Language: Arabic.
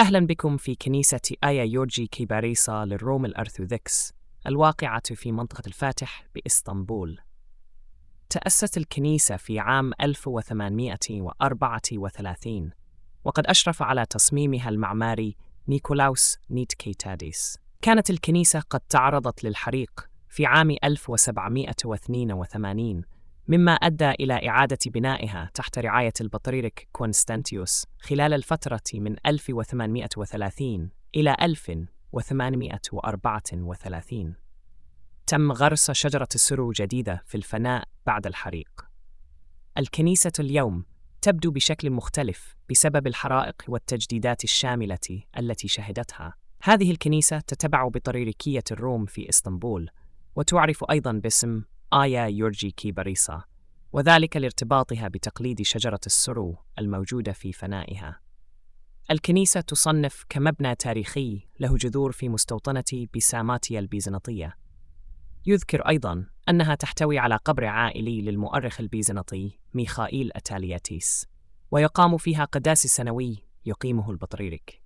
أهلا بكم في كنيسة آيا يورجي كيباريسا للروم الأرثوذكس الواقعة في منطقة الفاتح بإسطنبول. تأسست الكنيسة في عام 1834 وقد أشرف على تصميمها المعماري نيكولاوس نيتكيتاديس. كانت الكنيسة قد تعرضت للحريق في عام 1782 مما أدى إلى إعادة بنائها تحت رعاية البطريرك كونستانتيوس خلال الفترة من 1830 إلى 1834. تم غرس شجرة السرو جديدة في الفناء بعد الحريق. الكنيسة اليوم تبدو بشكل مختلف بسبب الحرائق والتجديدات الشاملة التي شهدتها. هذه الكنيسة تتبع بطريركية الروم في إسطنبول، وتعرف أيضاً باسم آيا يورجي كيباريسا، وذلك لارتباطها بتقليد شجرة السرو الموجودة في فنائها. الكنيسة تصنف كمبنى تاريخي له جذور في مستوطنة بيساماتيا البيزنطية. يذكر أيضاً أنها تحتوي على قبر عائلي للمؤرخ البيزنطي ميخائيل أتالياتيس، ويقام فيها قداس سنوي يقيمه البطريرك.